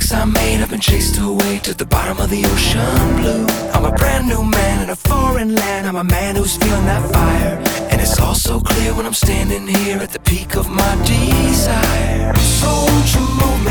mistakes I made have been chased away to the bottom of the ocean blue. I'm a brand new man in a foreign land. I'm a man who's feeling that fire, and it's all so clear when I'm standing here at the peak of my desire. So won't you move me